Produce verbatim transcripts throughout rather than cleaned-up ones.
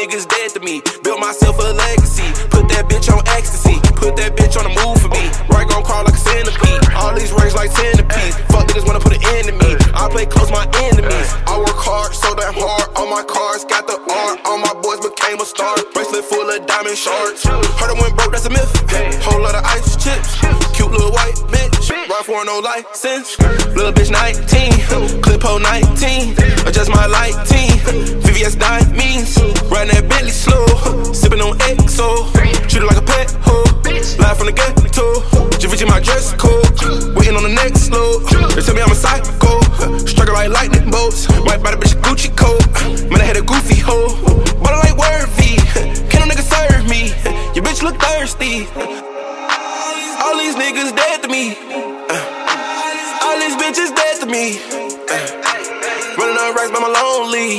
niggas dead to me. Built myself a legacy. Put that bitch on ecstasy. Put that bitch on the move for me. Right gon' crawl like a centipede. All these rings like centipedes. Fuck niggas wanna put an end to me. I play close my enemies. I work hard, so damn hard. On my cars, got the art. All my boys became a star. Bracelet full of diamond shards. Heard it went broke, that's a myth. Whole lot of ice chips. Cute little white bitch. Ride for no license. Little bitch nineteen. Clip hole nineteen. Adjust my lighting. V V S diamonds. Riding that Bentley slow. Sipping on X O. Treat it like a pet hoe. Live from the ghetto. Givenchy my dress code. Waiting on the next load. They tell me I'm a psycho. Strike it like lightning bolts. Might buy the bitch a Gucci coat. Man, I had a goofy hoe. But I like Worthy. Can a nigga serve me? Your bitch look thirsty. All these niggas dead to me. Uh, all these bitches dead to me. Uh, running on racks by my lonely.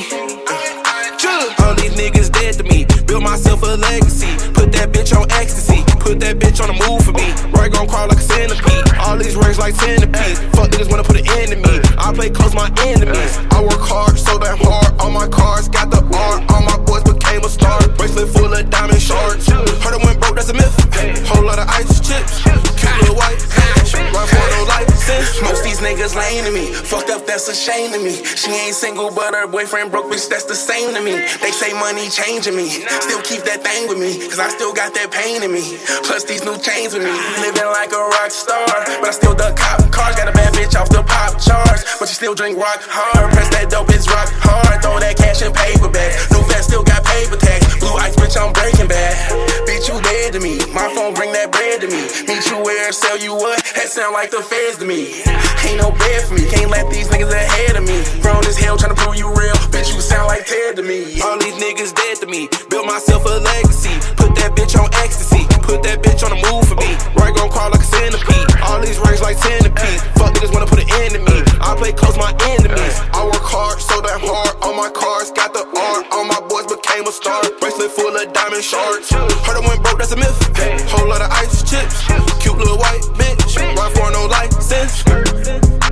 Uh, all these niggas dead to me. Built myself a legacy. Put that bitch on ecstasy. Put that bitch on the move for me. Right gon' crawl like a centipede. All these rings like centipedes. Fuck niggas wanna put an end to me. I play close my enemies. I work hard, so damn hard. On my cars, got the art. All my boys became a star. Bracelet full of diamond shards. Heard it went broke, that's a myth. Whole lot of ice chips. Cute little white bitch. Ride for no license. Most these niggas lame to me. Fucked up, that's a shame to me. She ain't single, but her boyfriend broke, bitch, that's the same to me. They say money changing me. Still keep that thing with me, cause I still got that pain in me. Plus these new chains with me. Living like a rock star, but I still duck cop cars. Got a bad bitch off the pop charts, but you still drink rock hard. Press that dope, it's rock hard. Throw that cash in paper bags. New fast, still got paper tags. Blue ice, bitch, I'm breaking bad. Bitch, you dead to me. My phone bring that bread to me. Meet you where, sell you what? That sound like the feds to me. Ain't no bed for me. Can't let these niggas ahead of me. Grown as hell tryna prove you real. Bitch, you sound like Ted to me. All these niggas dead to me. Built myself a legacy. Put that bitch on ecstasy. Put that bitch on the move for me. Right gon' crawl like a centipede. All these rings like centipedes. Fuck niggas wanna put an end to me. I play close my enemies. I work hard, so damn hard. On my cars, got the art. All my boys became a star. Bracelet full of diamond shards. Heard it went broke, that's a myth. Whole lot of ice chips. Cute little white bitch. Ride for no license.